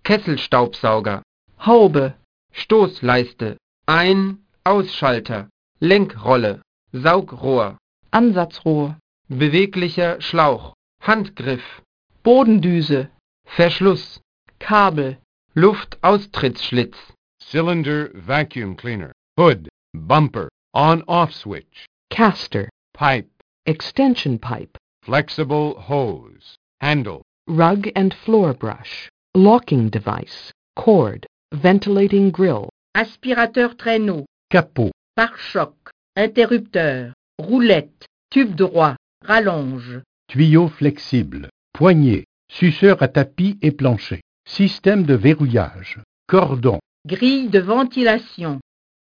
Kesselstaubsauger, Haube, Stoßleiste, Ein-Ausschalter, Lenkrolle, Saugrohr, Ansatzrohr, beweglicher Schlauch, Handgriff, Bodendüse, Verschluss, Kabel, Luftaustrittsschlitz, cylinder vacuum cleaner, hood, bumper, on-off switch, caster, pipe, extension pipe, flexible hose, handle, rug and floor brush, locking device, cord, ventilating grill, aspirateur traîneau, capot, pare-choc, interrupteur, roulette, tube droit, rallonge, tuyau flexible, poignée, suceur à tapis et plancher, système de verrouillage, cordon, grille de ventilation,